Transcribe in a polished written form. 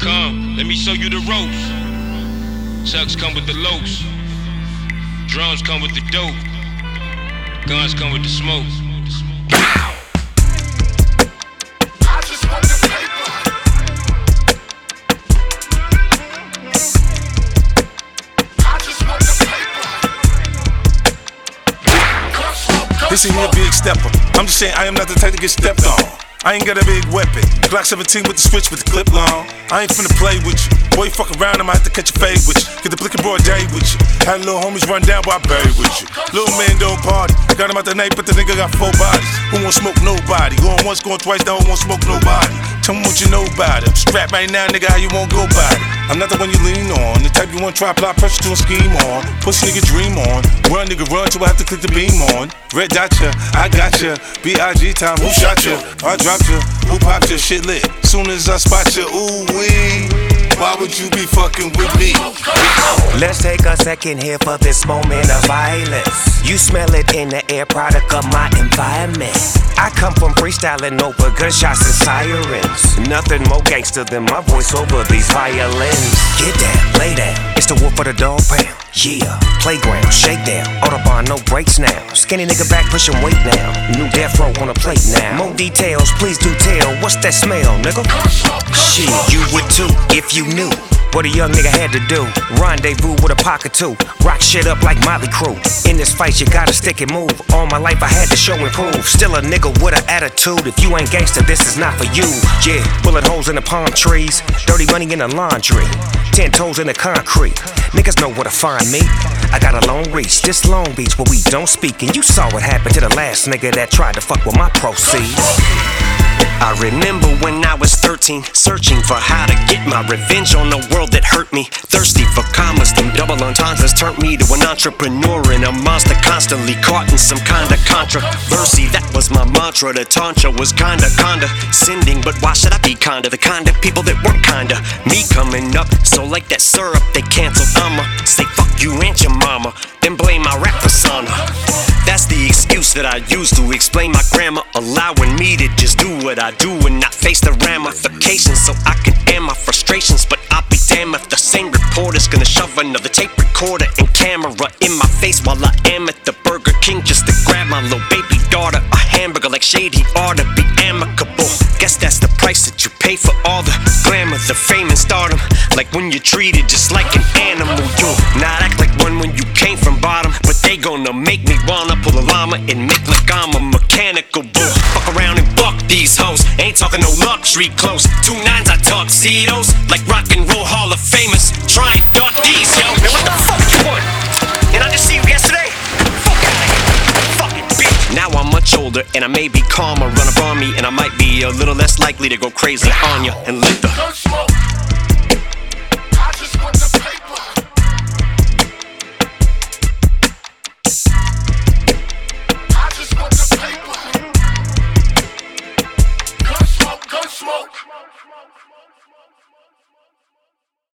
Come, let me show you the ropes. Chucks come with the locs. Drums come with the dope. Guns come with the smoke. I just want the paper. I just want the paper. This ain't a big stepper. I'm just saying I am not the type to get stepped on. I ain't got a big weapon. Glock 17 with the switch with the clip long. I ain't finna play with you. Boy, you fuck around, I might have to catch a fade with you. Get the blick and broad day with you. Had little homies run down while I buried with you. Little man don't party. Got him out the night, but the nigga got 4 bodies. Who won't smoke nobody? Going once, going twice, now who won't smoke nobody? Tell me what you know about it. I'm strapped right now, nigga, how you won't go about it? I'm not the one you lean on. The type you want to try, apply pressure to a scheme on. Pussy nigga dream on. Run nigga run till I have to click the beam on. Red dot ya, I got ya. B.I.G. time, who shot ya? I dropped ya, who popped ya? Shit lit. Soon as I spot ya, ooh wee. Why would you be fucking with me? Let's take a second here for this moment of violence. You smell it in the air, product of my environment. I come from freestyling over gunshots and sirens. Nothing more gangster than my voice over these violins. Get down, lay down, it's the wolf of the dog pound. Yeah, playground, shakedown, Autobahn, no brakes now. Skinny nigga back, pushing weight now. New death row on a plate now. More details, please do tell. What's that smell, nigga? Shit, you would too, if you knew what a young nigga had to do. Rendezvous with a pocket too. Rock shit up like Motley Crue. In this fight, you gotta stick and move. All my life I had to show and prove. Still a nigga with an attitude. If you ain't gangster, this is not for you. Yeah, bullet holes in the palm trees. Dirty money in the laundry. 10 toes in the concrete. Niggas know where to find me. I got a long reach. This Long Beach where we don't speak. And you saw what happened to the last nigga that tried to fuck with my proceeds. I remember when I was 13, searching for how to get my revenge on the world that hurt me. Thirsty for commas, them double entendres turned me to an entrepreneur and a monster constantly caught in some kind of controversy. That was my mantra, the tantra was kinda condescending. But why should I be kinda the kind of people that weren't kinda me coming up? So like that syrup they canceled, I'ma say fuck you and your mama, then blame my rap persona. That's the excuse that I use to explain my grammar, allowing me to just do what I do and not face the ramifications, so I can air my frustrations. But I'll be damned if the same reporter's gonna shove another tape recorder and camera in my face while I am at the Burger King just to grab my little baby daughter a hamburger. Like shade, he ought to be amicable. Guess that's the price that you pay for all the glamour, the fame and stardom. Like when you're treated just like an animal. You not act like one when you came from bottom, but they gonna make me wanna pull a llama and make like I'm a mechanical bull. Fuck around and fuck these hoes. Ain't talking no luxury clothes. 2 9s I tuxedos like rock and roll Hall of Famers. Try and duck these, yo. Man, what the fuck you want? And I just see you yesterday? Fuck out of here. Fucking bitch. Now I'm much older and I may be calmer. Run up on me and I might be a little less likely to go crazy on ya and let the